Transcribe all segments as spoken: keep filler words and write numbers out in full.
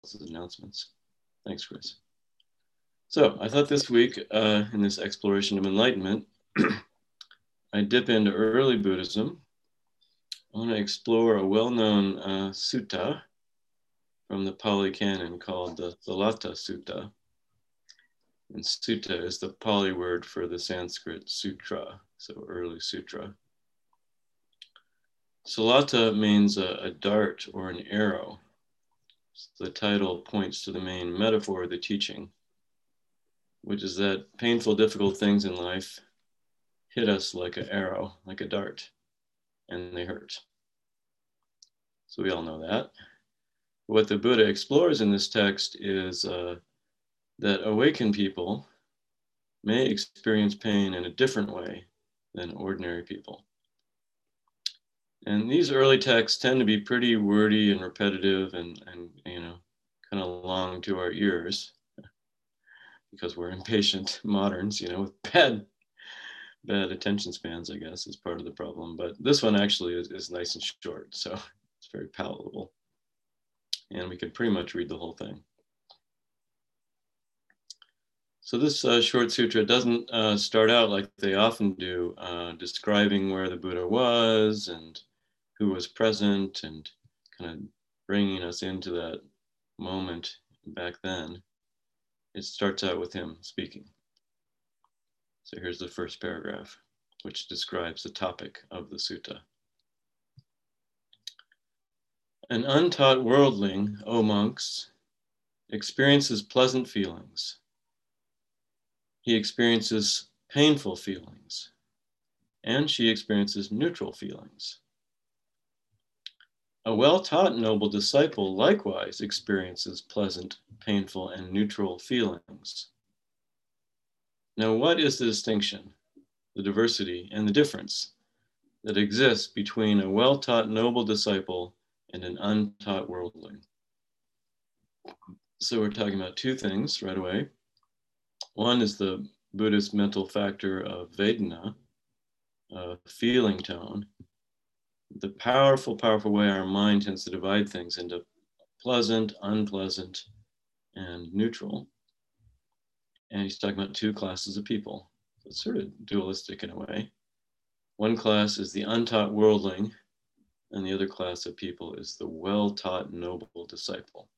as announcements. Thanks, Chris. So I thought this week, uh, in this exploration of enlightenment, I dip into early Buddhism. I want to explore a well-known uh, sutta from the Pali Canon called the Thalatta Sutta. And sutta is the Pali word for the Sanskrit sutra, so early sutra. Salata means a, a dart or an arrow. So the title points to the main metaphor of the teaching, which is that painful, difficult things in life hit us like an arrow, like a dart, and they hurt. So we all know that. What the Buddha explores in this text is uh, that awakened people may experience pain in a different way than ordinary people. And these early texts tend to be pretty wordy and repetitive and, and you know, kind of long to our ears because we're impatient moderns, you know, with bad, bad attention spans, I guess, is part of the problem. But this one actually is, is nice and short, so it's very palatable. And we can pretty much read the whole thing. So this uh, short sutra doesn't uh, start out like they often do, uh, describing where the Buddha was and who was present and kind of bringing us into that moment back then. It starts out with him speaking. So here's the first paragraph, which describes the topic of the sutta. An untaught worldling, O monks, experiences pleasant feelings. He experiences painful feelings, and she experiences neutral feelings. A well-taught noble disciple likewise experiences pleasant, painful, and neutral feelings. Now, what is the distinction, the diversity, and the difference that exists between a well-taught noble disciple and an untaught worldling? So we're talking about two things right away. One is the Buddhist mental factor of Vedana, uh, feeling tone, the powerful, powerful way our mind tends to divide things into pleasant, unpleasant, and neutral. And he's talking about two classes of people. So it's sort of dualistic in a way. One class is the untaught worldling, and the other class of people is the well-taught noble disciple.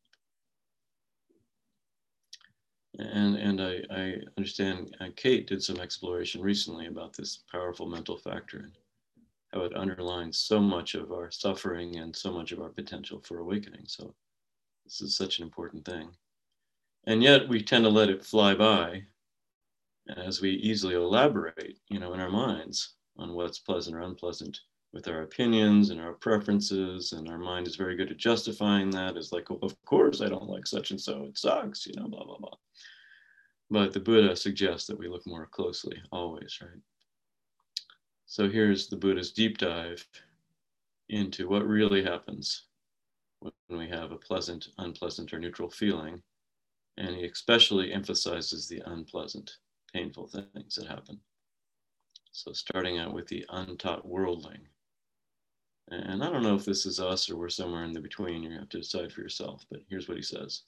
And, and I, I understand uh, Kate did some exploration recently about this powerful mental factor and how it underlines so much of our suffering and so much of our potential for awakening. So this is such an important thing. And yet we tend to let it fly by as we easily elaborate, you know, in our minds on what's pleasant or unpleasant with our opinions and our preferences. And our mind is very good at justifying that as like, well, of course I don't like such and so, it sucks, you know, blah, blah, blah. But the Buddha suggests that we look more closely always, right? So here's the Buddha's deep dive into what really happens when we have a pleasant, unpleasant, or neutral feeling. And he especially emphasizes the unpleasant, painful things that happen. So starting out with the untaught worldling. And I don't know if this is us or we're somewhere in the between. You have to decide for yourself, but here's what he says.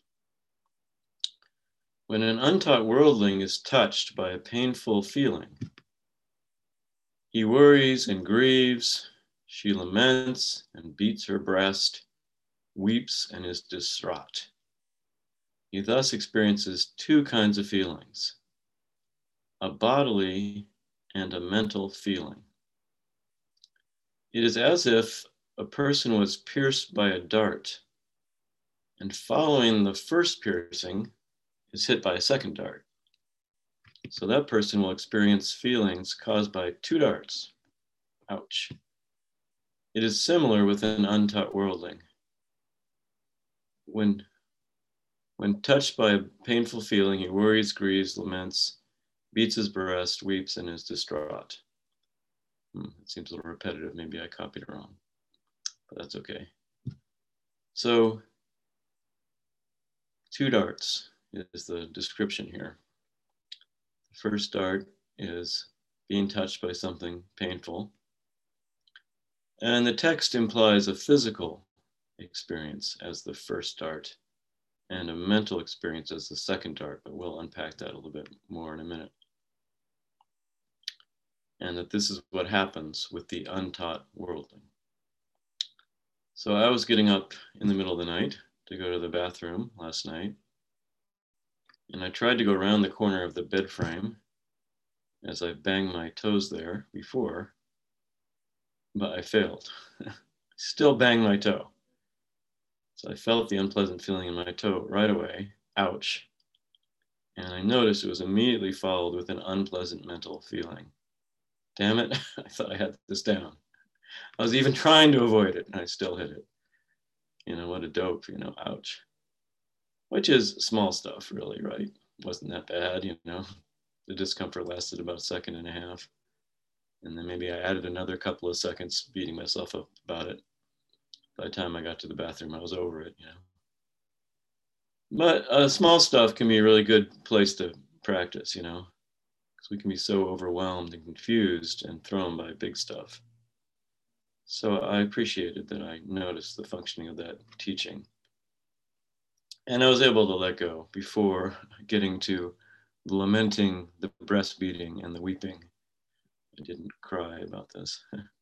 When an untaught worldling is touched by a painful feeling, he worries and grieves, she laments and beats her breast, weeps and is distraught. He thus experiences two kinds of feelings, a bodily and a mental feeling. It is as if a person was pierced by a dart, and following the first piercing is hit by a second dart. So that person will experience feelings caused by two darts. Ouch. It is similar with an untaught worldling. When, when touched by a painful feeling, he worries, grieves, laments, beats his breast, weeps, and is distraught. Hmm, it seems a little repetitive. Maybe I copied it wrong, but that's okay. So, two darts is the description here. The first dart is being touched by something painful. And the text implies a physical experience as the first dart. and a mental experience as the second dart, but we'll unpack that a little bit more in a minute. And that this is what happens with the untaught worldling. So I was getting up in the middle of the night to go to the bathroom last night, and I tried to go around the corner of the bed frame as I banged my toes there before, but I failed. Still banged my toe. So I felt the unpleasant feeling in my toe right away, ouch. And I noticed it was immediately followed with an unpleasant mental feeling. Damn it, I thought I had this down. I was even trying to avoid it and I still hit it. You know, what a dope, you know, ouch. Which is small stuff, really, right? Wasn't that bad, you know. The discomfort lasted about a second and a half. And then maybe I added another couple of seconds beating myself up about it. By the time I got to the bathroom, I was over it, you know. But uh, small stuff can be a really good place to practice, you know, because we can be so overwhelmed and confused and thrown by big stuff. So I appreciated that I noticed the functioning of that teaching. And I was able to let go before getting to lamenting the breastfeeding and the weeping. I didn't cry about this.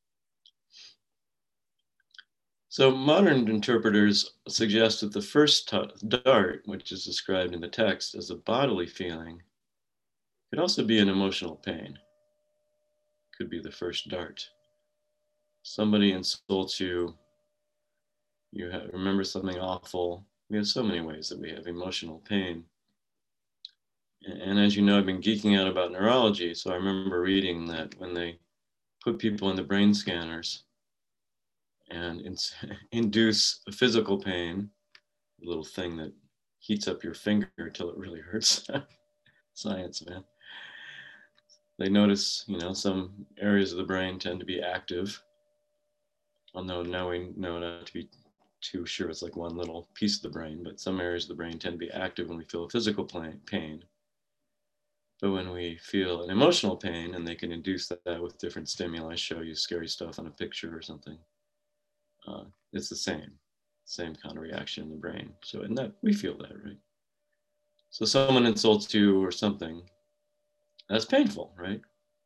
So modern interpreters suggest that the first dart, which is described in the text as a bodily feeling, could also be an emotional pain. Could be the first dart. Somebody insults you, you have, remember something awful. We have so many ways that we have emotional pain. And as you know, I've been geeking out about neurology, so I remember reading that when they put people in the brain scanners and in, induce a physical pain, a little thing that heats up your finger until it really hurts. Science, man. They notice, you know, some areas of the brain tend to be active, although now we know not to be too sure it's like one little piece of the brain, but some areas of the brain tend to be active when we feel a physical pain. But when we feel an emotional pain, and they can induce that with different stimuli, show you scary stuff on a picture or something, uh, it's the same, same kind of reaction in the brain. So in that, we feel that, right? So someone insults you or something, that's painful, right?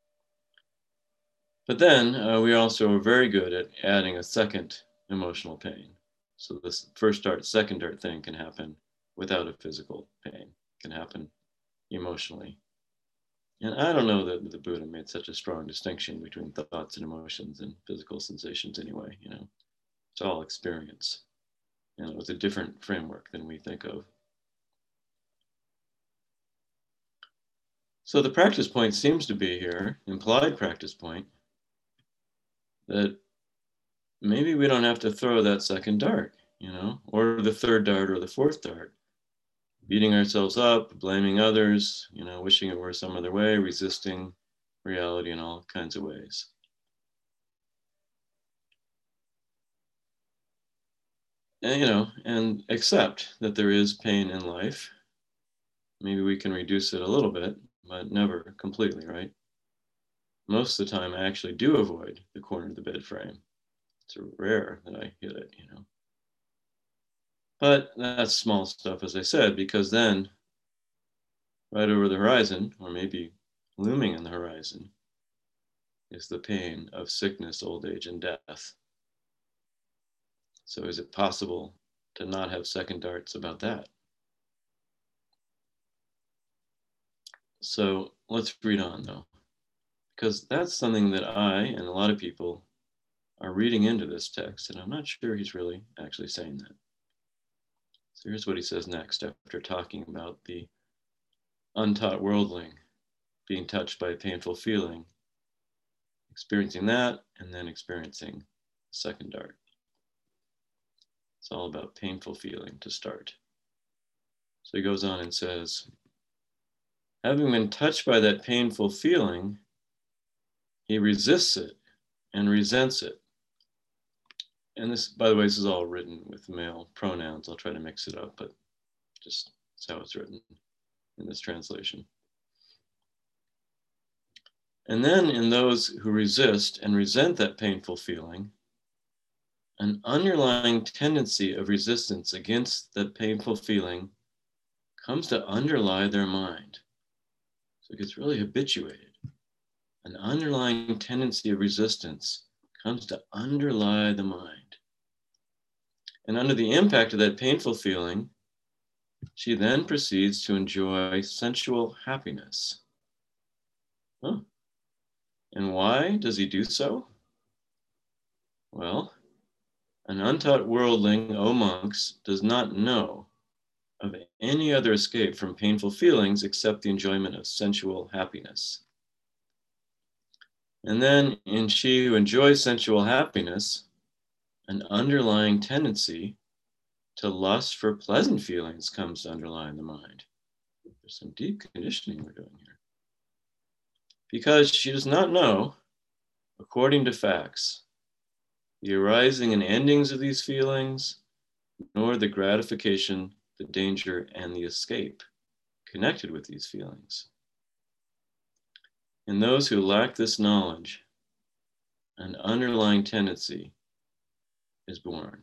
But then uh, we also are very good at adding a second emotional pain. So this first dart, second dart thing can happen without a physical pain, it can happen emotionally. And I don't know that the Buddha made such a strong distinction between thoughts and emotions and physical sensations anyway, you know, it's all experience. And it was a different framework than we think of. So the practice point seems to be here, implied practice point, that maybe we don't have to throw that second dart, you know, or the third dart or the fourth dart, beating ourselves up, blaming others, you know, wishing it were some other way, resisting reality in all kinds of ways. And, you know, and accept that there is pain in life. Maybe we can reduce it a little bit, but never completely, right? Most of the time, I actually do avoid the corner of the bed frame. It's rare that I hit it, you know. But that's small stuff, as I said, because then right over the horizon, or maybe looming on the horizon, is the pain of sickness, old age, and death. So is it possible to not have second darts about that? So let's read on, though, because that's something that I and a lot of people are reading into this text, and I'm not sure he's really actually saying that. So here's what he says next after talking about the untaught worldling being touched by a painful feeling, experiencing that, and then experiencing the second dart. It's all about painful feeling to start. So he goes on and says, having been touched by that painful feeling, he resists it and resents it. And this, by the way, this is all written with male pronouns. I'll try to mix it up, but just that's how it's written in this translation. And then in those who resist and resent that painful feeling, an underlying tendency of resistance against that painful feeling comes to underlie their mind. So it gets really habituated. An underlying tendency of resistance comes to underlie the mind. And under the impact of that painful feeling, she then proceeds to enjoy sensual happiness. Huh. And why does he do so? Well, an untaught worldling, O monks, does not know of any other escape from painful feelings except the enjoyment of sensual happiness. And then in she who enjoys sensual happiness, an underlying tendency to lust for pleasant feelings comes to underlie the mind. There's some deep conditioning we're doing here. Because she does not know, according to facts, the arising and endings of these feelings, nor the gratification, the danger, and the escape connected with these feelings. In those who lack this knowledge, an underlying tendency is born.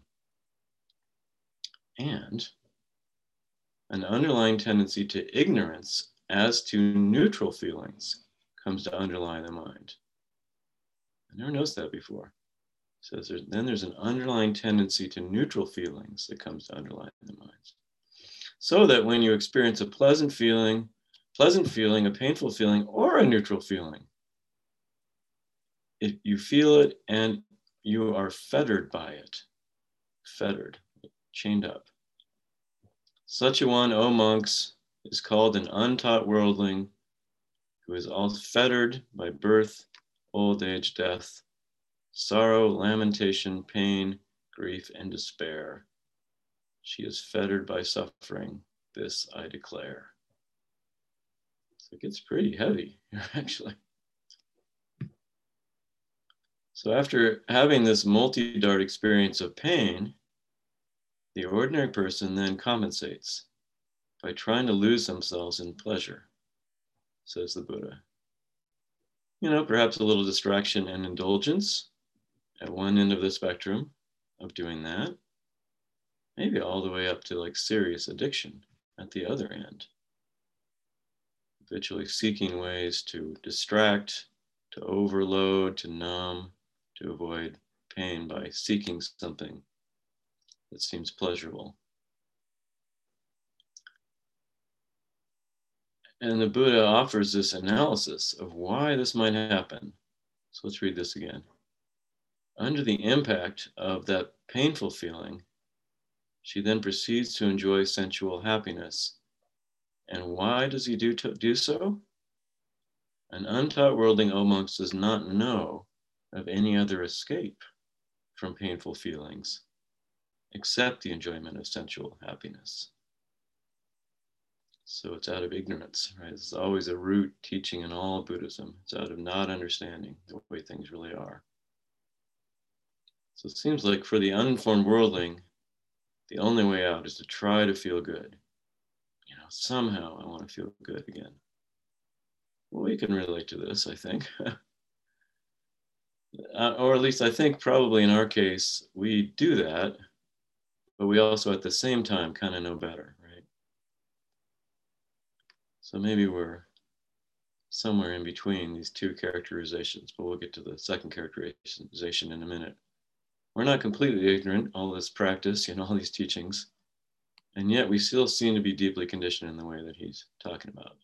And an underlying tendency to ignorance as to neutral feelings comes to underlie the mind. I never noticed that before. So there's, then there's an underlying tendency to neutral feelings that comes to underlie the mind. So that when you experience a pleasant feeling, pleasant feeling, a painful feeling, or a neutral feeling, it, you feel it and you are fettered by it, fettered, chained up. Such a one, O monks, is called an untaught worldling who is all fettered by birth, old age, death, sorrow, lamentation, pain, grief, and despair. She is fettered by suffering. This I declare. So it gets pretty heavy here, actually. So after having this multi-dart experience of pain, the ordinary person then compensates by trying to lose themselves in pleasure, says the Buddha. You know, perhaps a little distraction and indulgence at one end of the spectrum of doing that, maybe all the way up to like serious addiction at the other end. Habitually seeking ways to distract, to overload, to numb, to avoid pain by seeking something that seems pleasurable. And the Buddha offers this analysis of why this might happen. So let's read this again. Under the impact of that painful feeling, she then proceeds to enjoy sensual happiness. And why does he do, to, do so? An untaught worldling, O monks, does not know of any other escape from painful feelings except the enjoyment of sensual happiness. So it's out of ignorance, right? It's always a root teaching in all Buddhism. It's out of not understanding the way things really are. So it seems like for the uninformed worldling, the only way out is to try to feel good. You know, somehow I want to feel good again. Well, we can relate to this, I think. uh, or at least I think probably in our case, we do that, but we also at the same time kind of know better, right? So maybe we're somewhere in between these two characterizations, but we'll get to the second characterization in a minute. We're not completely ignorant, all this practice and all these teachings, and yet we still seem to be deeply conditioned in the way that he's talking about.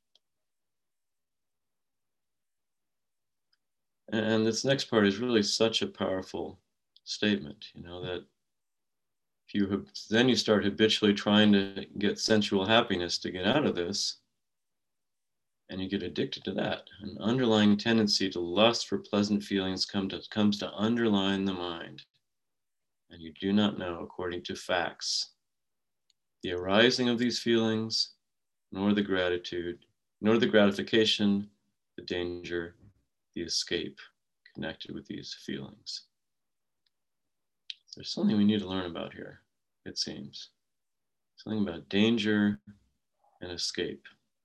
And this next part is really such a powerful statement, you know, that if you have, then you start habitually trying to get sensual happiness to get out of this, and you get addicted to that. An underlying tendency to lust for pleasant feelings come to, comes to underline the mind. And you do not know, according to facts, the arising of these feelings, nor the gratitude, nor the gratification, the danger, the escape connected with these feelings. There's something we need to learn about here, it seems. Something about danger and escape.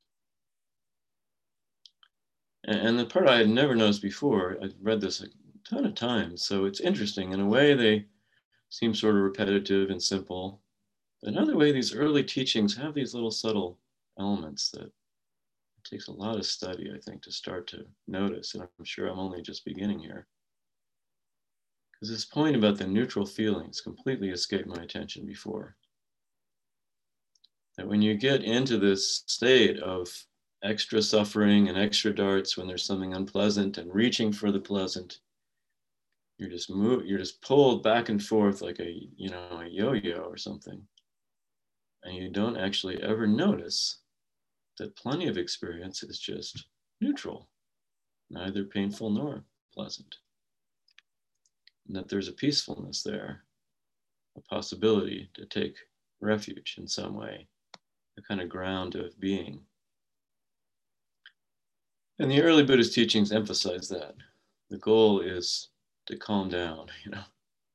And the part I had never noticed before, I've read this a ton of times, so it's interesting. In a way, they seem sort of repetitive and simple. But another way, these early teachings have these little subtle elements that it takes a lot of study, I think, to start to notice. And I'm sure I'm only just beginning here. Because this point about the neutral feelings completely escaped my attention before. That when you get into this state of extra suffering and extra darts when there's something unpleasant and reaching for the pleasant, you're just move, you're just pulled back and forth like a, you know, a yo-yo or something. And you don't actually ever notice that plenty of experience is just neutral, neither painful nor pleasant. And that there's a peacefulness there, a possibility to take refuge in some way, a kind of ground of being. And the early Buddhist teachings emphasize that. The goal is to calm down, you know,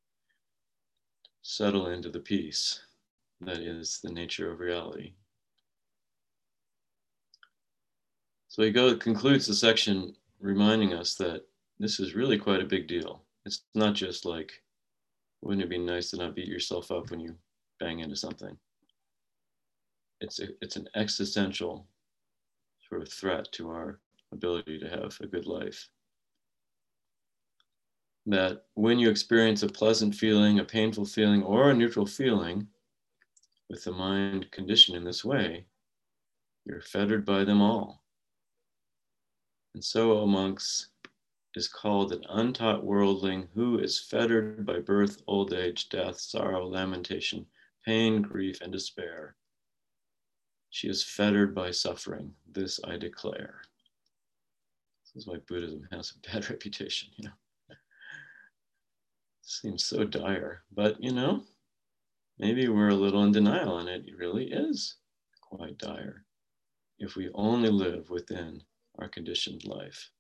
settle into the peace that is the nature of reality. So he go, concludes the section reminding us that this is really quite a big deal. It's not just like, wouldn't it be nice to not beat yourself up when you bang into something? It's, a, it's an existential sort of threat to our ability to have a good life. That when you experience a pleasant feeling, a painful feeling, or a neutral feeling with the mind conditioned in this way, you're fettered by them all. And so, O monks, is called an untaught worldling who is fettered by birth, old age, death, sorrow, lamentation, pain, grief, and despair. She is fettered by suffering. This I declare. This is why Buddhism has a bad reputation, you know. It seems so dire, but you know, maybe we're a little in denial, and it really is quite dire if we only live within our conditioned life.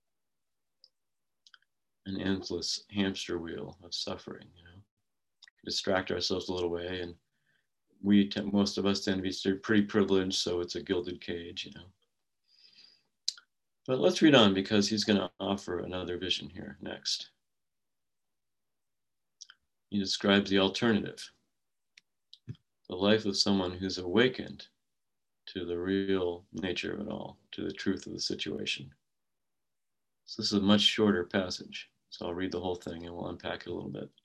An endless hamster wheel of suffering, you know. Distract ourselves a little way, and we, t- most of us tend to be pretty privileged, so it's a gilded cage, you know. But let's read on because he's going to offer another vision here next. He describes the alternative, the life of someone who's awakened to the real nature of it all, to the truth of the situation. So this is a much shorter passage, so I'll read the whole thing and we'll unpack it a little bit.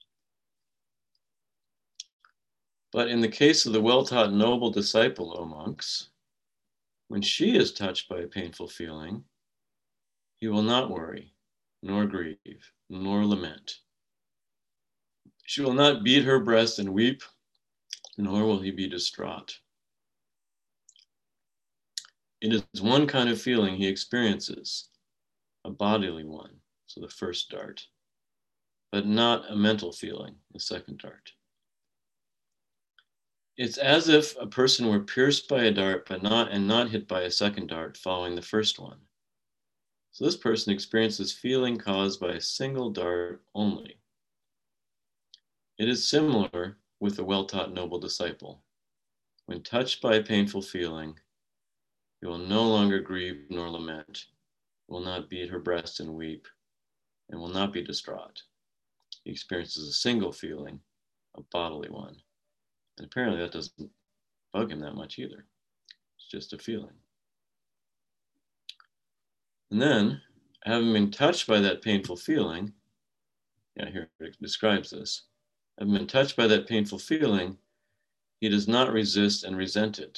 But in the case of the well-taught noble disciple, O monks, when she is touched by a painful feeling, he will not worry, nor grieve, nor lament. She will not beat her breast and weep, nor will he be distraught. It is one kind of feeling he experiences, a bodily one, so the first dart, but not a mental feeling, the second dart. It's as if a person were pierced by a dart, but not and not hit by a second dart following the first one. So this person experiences feeling caused by a single dart only. It is similar with the well-taught noble disciple. When touched by a painful feeling, he will no longer grieve nor lament, will not beat her breast and weep, and will not be distraught. He experiences a single feeling, a bodily one. And apparently that doesn't bug him that much either. It's just a feeling. And then, having been touched by that painful feeling, yeah, here it describes this. Having been touched by that painful feeling, he does not resist and resent it.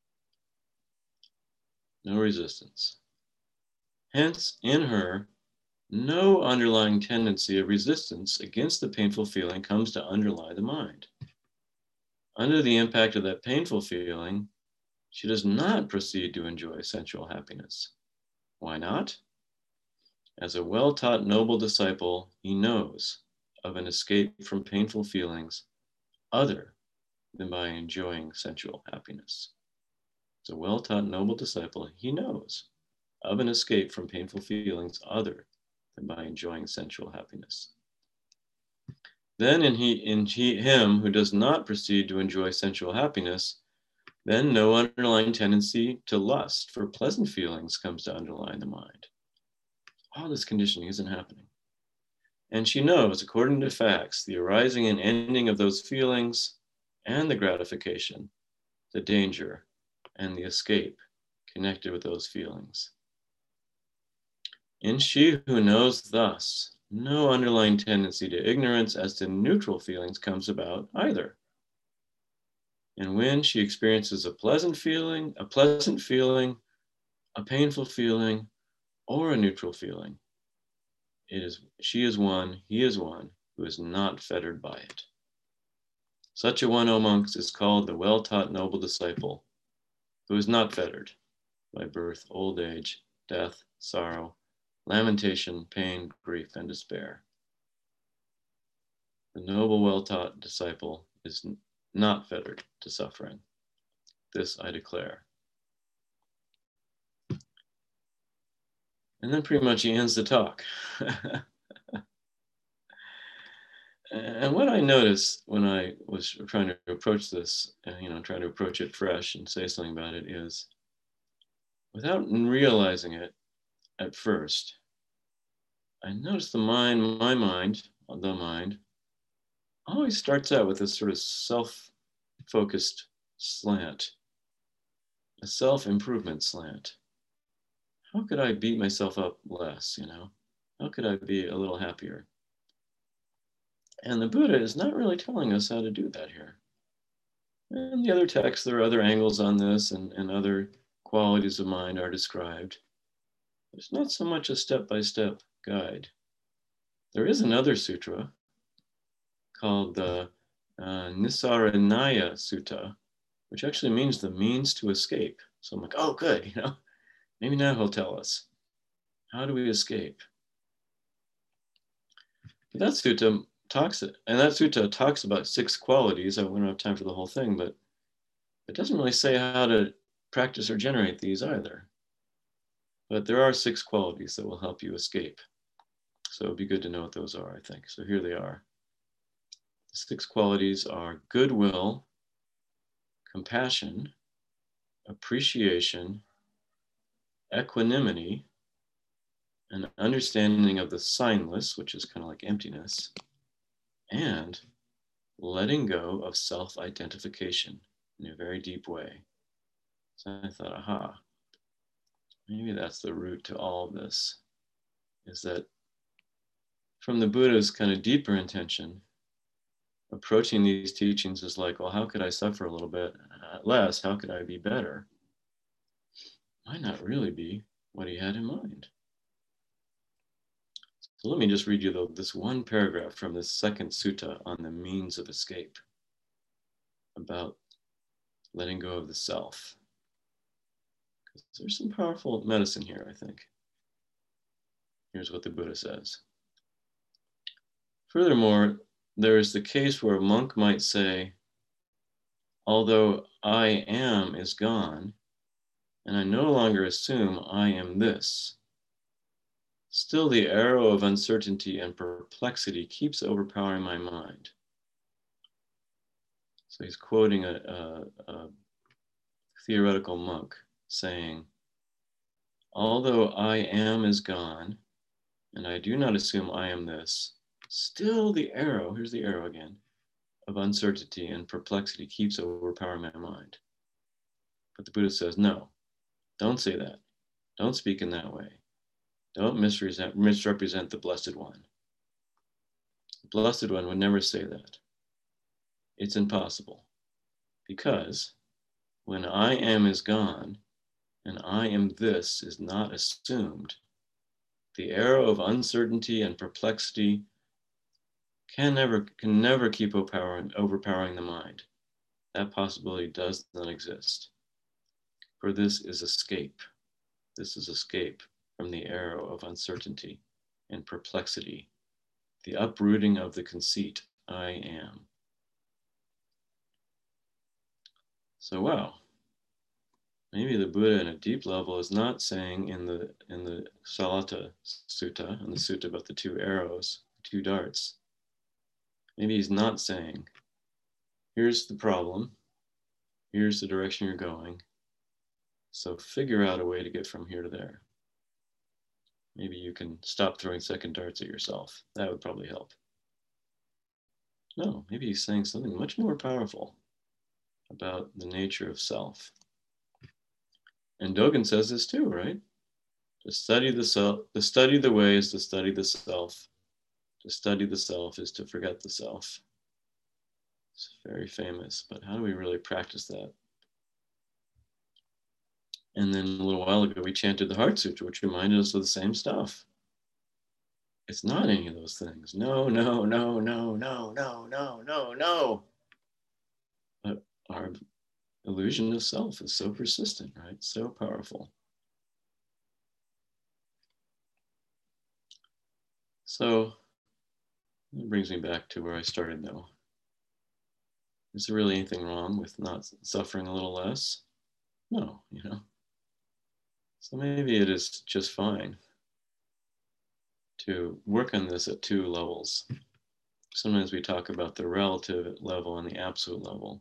No resistance. Hence, in her, no underlying tendency of resistance against the painful feeling comes to underlie the mind. Under the impact of that painful feeling, she does not proceed to enjoy sensual happiness. Why not? As a well-taught noble disciple, he knows of an escape from painful feelings other than by enjoying sensual happiness. As a well-taught noble disciple, he knows of an escape from painful feelings other than by enjoying sensual happiness. Then in, he, in he, him who does not proceed to enjoy sensual happiness, then no underlying tendency to lust for pleasant feelings comes to underlie the mind. All this conditioning isn't happening. And she knows, according to facts, the arising and ending of those feelings and the gratification, the danger and the escape connected with those feelings. In she who knows thus, no underlying tendency to ignorance as to neutral feelings comes about either. And when she experiences a pleasant feeling, a pleasant feeling, a painful feeling, or a neutral feeling, it is she is one, he is one, who is not fettered by it. Such a one, O monks, is called the well-taught noble disciple, who is not fettered by birth, old age, death, sorrow, lamentation, pain, grief, and despair. The noble, well-taught disciple is not fettered to suffering. This I declare. And then pretty much he ends the talk. And what I noticed when I was trying to approach this, you know, trying to approach it fresh and say something about it is, without realizing it at first, I noticed the mind, my mind, the mind, always starts out with this sort of self-focused slant, a self-improvement slant. How could I beat myself up less, you know? How could I be a little happier? And the Buddha is not really telling us how to do that here. In the other texts, there are other angles on this, and, and other qualities of mind are described. There's not so much a step-by-step guide. There is another sutra called the uh, Nisaranaya Sutta, which actually means the means to escape. So I'm like, oh, good, you know, maybe now he'll tell us. How do we escape? But that sutta talks, and that sutta talks about six qualities. I won't have time for the whole thing, but it doesn't really say how to practice or generate these either. But there are six qualities that will help you escape. So it'd be good to know what those are, I think. So here they are. The six qualities are goodwill, compassion, appreciation, equanimity, an understanding of the signless, which is kind of like emptiness, and letting go of self-identification in a very deep way. So I thought, aha, maybe that's the root to all of this, is that from the Buddha's kind of deeper intention, approaching these teachings is like, well, how could I suffer a little bit less? How could I be better? Might not really be what he had in mind. So let me just read you though, this one paragraph from this second sutta on the means of escape, about letting go of the self. Because there's some powerful medicine here, I think. Here's what the Buddha says. Furthermore, there is the case where a monk might say, although I am is gone, and I no longer assume I am this, still the arrow of uncertainty and perplexity keeps overpowering my mind. So he's quoting a, a, a theoretical monk saying, although I am is gone, and I do not assume I am this, still the arrow, here's the arrow again, of uncertainty and perplexity keeps overpowering my mind. But the Buddha says, no, don't say that. Don't speak in that way. Don't misrepresent, misrepresent the Blessed One. The Blessed One would never say that. It's impossible. Because when I am is gone, and I am this is not assumed, the arrow of uncertainty and perplexity can never, can never keep overpowering, overpowering the mind. That possibility does not exist. For this is escape. This is escape from the arrow of uncertainty and perplexity, the uprooting of the conceit, I am. So wow, maybe the Buddha in a deep level is not saying in the in the Salata Sutta, in the sutta about the two arrows, two darts, maybe he's not saying, here's the problem, here's the direction you're going, so figure out a way to get from here to there. Maybe you can stop throwing second darts at yourself. That would probably help. No, maybe he's saying something much more powerful about the nature of self. And Dogen says this too, right? To study the self, to study the way is to study the self. To study the self is to forget the self. It's very famous, but how do we really practice that? And then a little while ago, we chanted the Heart Sutra, which reminded us of the same stuff. It's not any of those things. No, no, no, no, no, no, no, no, no. But our illusion of self is so persistent, right? So powerful. So that brings me back to where I started though. Is there really anything wrong with not suffering a little less? No, you know. So maybe it is just fine to work on this at two levels. Sometimes we talk about the relative level and the absolute level.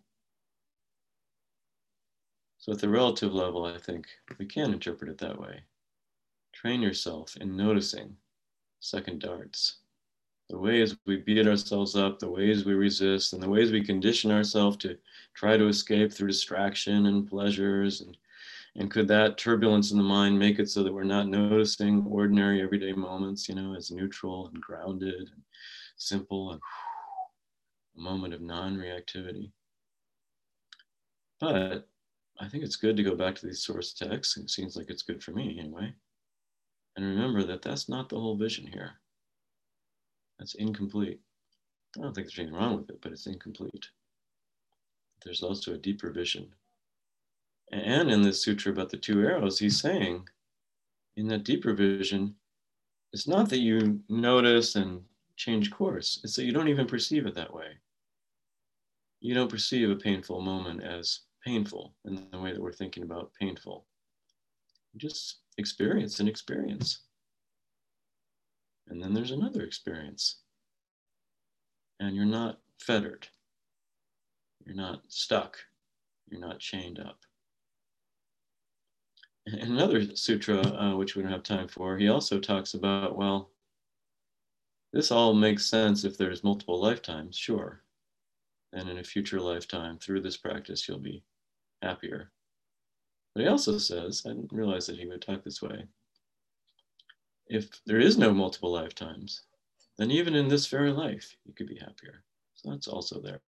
So at the relative level, I think we can interpret it that way. Train yourself in noticing second darts. The ways we beat ourselves up, the ways we resist, and the ways we condition ourselves to try to escape through distraction and pleasures. And, and could that turbulence in the mind make it so that we're not noticing ordinary everyday moments, you know, as neutral and grounded and simple and a moment of non-reactivity? But I think it's good to go back to these source texts. It seems like it's good for me anyway. And remember that that's not the whole vision here. That's incomplete. I don't think there's anything wrong with it, but it's incomplete. There's also a deeper vision. And in this sutra about the two arrows, he's saying in that deeper vision, it's not that you notice and change course, it's that you don't even perceive it that way. You don't perceive a painful moment as painful in the way that we're thinking about painful. You just experience an experience. And then there's another experience. And you're not fettered. You're not stuck. You're not chained up. In another sutra, uh, which we don't have time for, he also talks about, well, this all makes sense if there's multiple lifetimes, sure. And in a future lifetime, through this practice, you'll be happier. But he also says, I didn't realize that he would talk this way, if there is no multiple lifetimes, then even in this very life, you could be happier. So that's also there.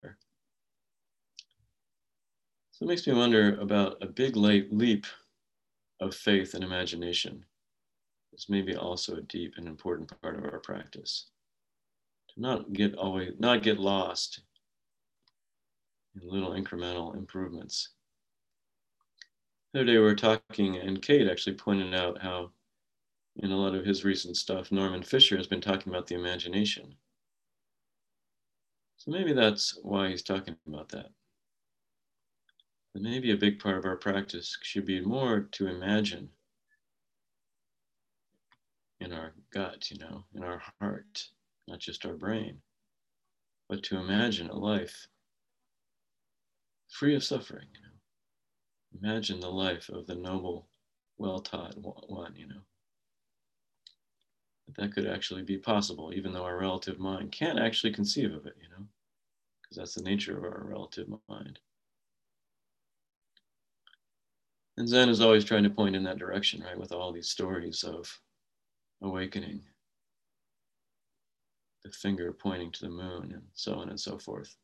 So it makes me wonder about a big leap of faith and imagination. This may be also a deep and important part of our practice. To not get always, not get lost in little incremental improvements. The other day we were talking, and Kate actually pointed out how in a lot of his recent stuff, Norman Fisher has been talking about the imagination. So maybe that's why he's talking about that. But maybe a big part of our practice should be more to imagine in our gut, you know, in our heart, not just our brain, but to imagine a life free of suffering, you know. Imagine the life of the noble, well-taught one, you know. That that could actually be possible, even though our relative mind can't actually conceive of it, you know, because that's the nature of our relative mind. And Zen is always trying to point in that direction, right, with all these stories of awakening, the finger pointing to the moon, and so on and so forth.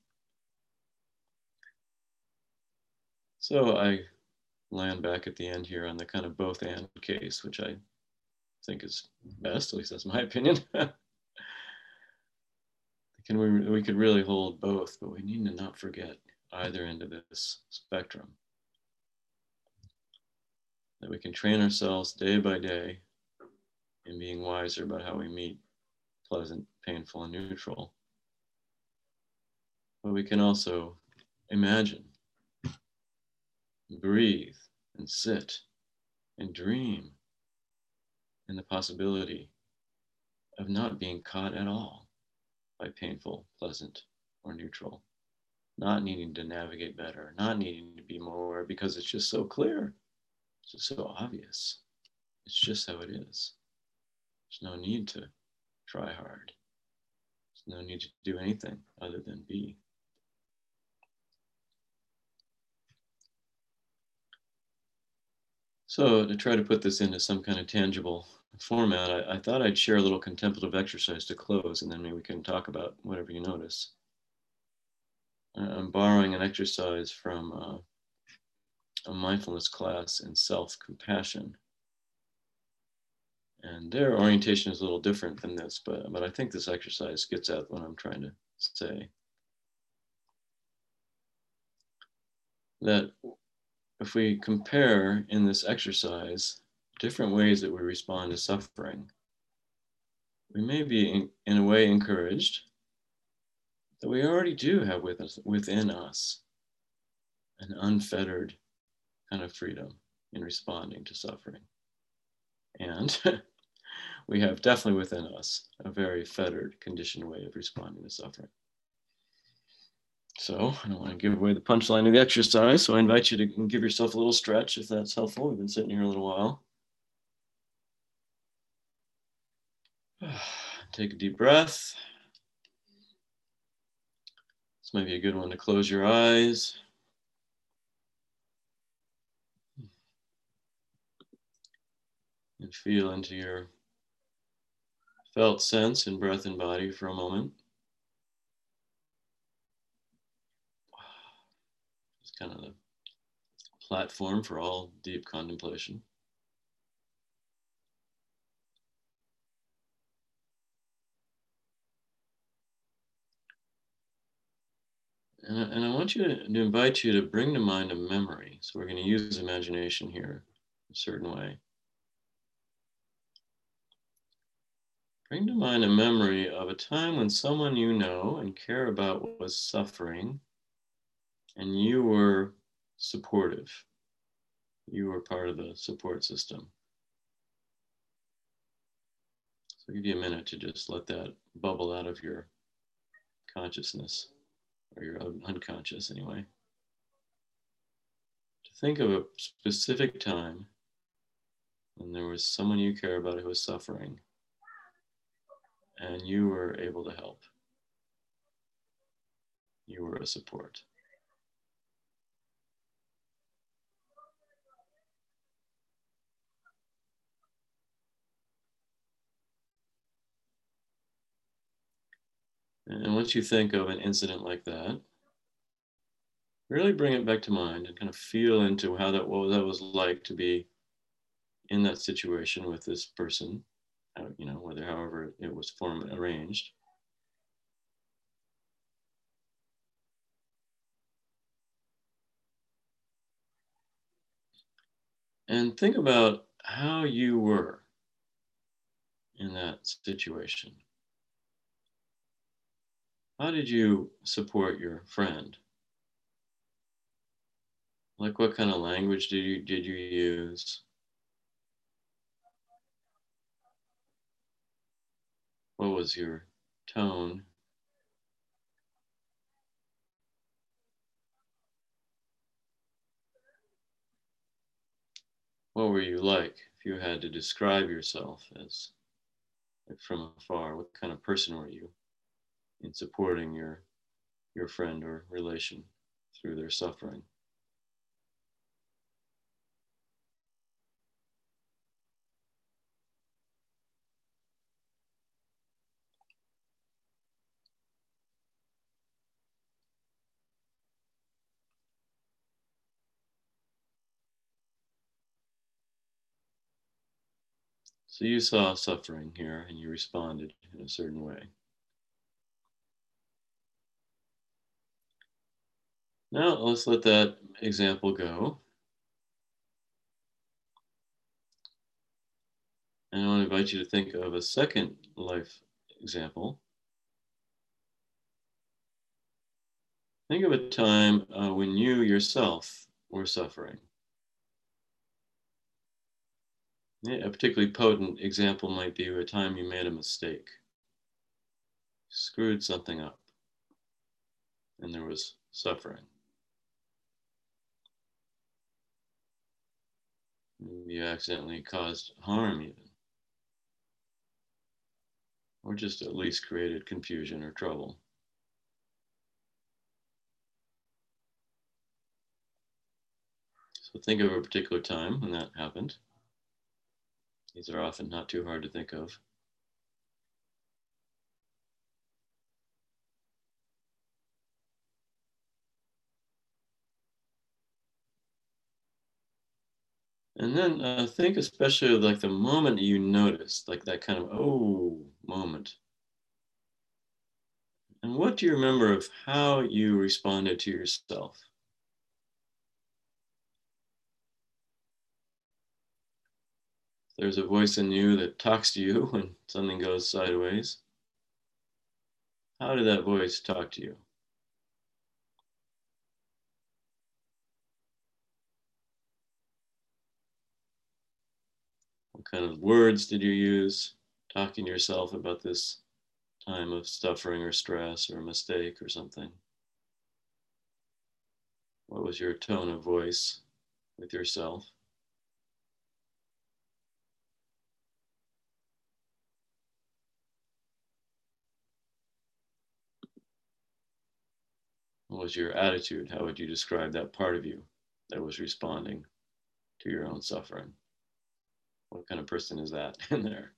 So I land back at the end here on the kind of both and case, which I think is best, at least that's my opinion. Can we, we could really hold both, but we need to not forget either end of this spectrum. That we can train ourselves day by day in being wiser about how we meet pleasant, painful, and neutral. But we can also imagine, breathe, and sit, and dream in the possibility of not being caught at all by painful, pleasant, or neutral. Not needing to navigate better, not needing to be more aware because it's just so clear. It's just so obvious. It's just how it is. There's no need to try hard. There's no need to do anything other than be. So to try to put this into some kind of tangible format, I, I thought I'd share a little contemplative exercise to close, and then maybe we can talk about whatever you notice. I'm borrowing an exercise from uh, a mindfulness class in self-compassion. And their orientation is a little different than this, but, but I think this exercise gets at what I'm trying to say. That if we compare in this exercise different ways that we respond to suffering, we may be in, in a way encouraged that we already do have with us, within us an unfettered kind of freedom in responding to suffering. And we have definitely within us a very fettered, conditioned way of responding to suffering. So I don't want to give away the punchline of the exercise, so I invite you to give yourself a little stretch if that's helpful. We've been sitting here a little while. Take a deep breath. This might be a good one to close your eyes. And feel into your felt sense in breath and body for a moment. It's kind of the platform for all deep contemplation. And I, and I want you to, to invite you to bring to mind a memory. So we're going to use imagination here a certain way. Bring to mind a memory of a time when someone you know and care about was suffering and you were supportive. You were part of the support system. So I'll give you a minute to just let that bubble out of your consciousness, or your unconscious anyway. To think of a specific time when there was someone you care about who was suffering and you were able to help. You were a support. And once you think of an incident like that, really bring it back to mind and kind of feel into how that, what that was like to be in that situation with this person, you know, whether however it was formed, arranged. And think about how you were in that situation. How did you support your friend? Like what kind of language did you did you use? What was your tone? What were you like if you had to describe yourself as, like, from afar? What kind of person were you in supporting your your friend or relation through their suffering? So you saw suffering here and you responded in a certain way. Now let's let that example go. And I want to invite you to think of a second life example. Think of a time uh, when you yourself were suffering. Yeah, a particularly potent example might be a time you made a mistake, screwed something up, and there was suffering. You accidentally caused harm even, or just at least created confusion or trouble. So think of a particular time when that happened. These are often not too hard to think of. And then uh, think especially of like the moment you noticed, like that kind of oh moment. And what do you remember of how you responded to yourself? There's a voice in you that talks to you when something goes sideways. How did that voice talk to you? What kind of words did you use talking to yourself about this time of suffering or stress or a mistake or something? What was your tone of voice with yourself? What was your attitude? How would you describe that part of you that was responding to your own suffering? What kind of person is that in there?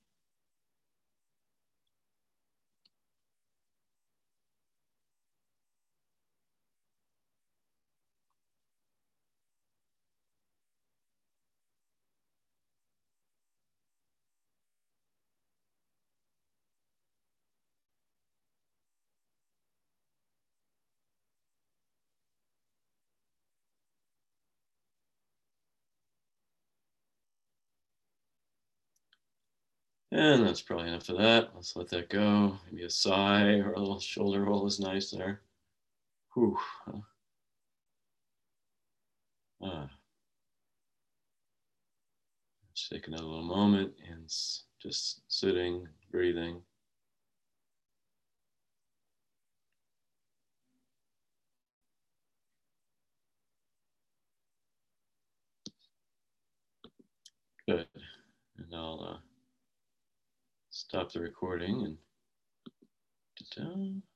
And that's probably enough of that. Let's let that go. Maybe a sigh or a little shoulder roll is nice there. Whew. Ah, just take another little moment and just sitting, breathing. Good. And I'll uh, stop the recording and ta-ta.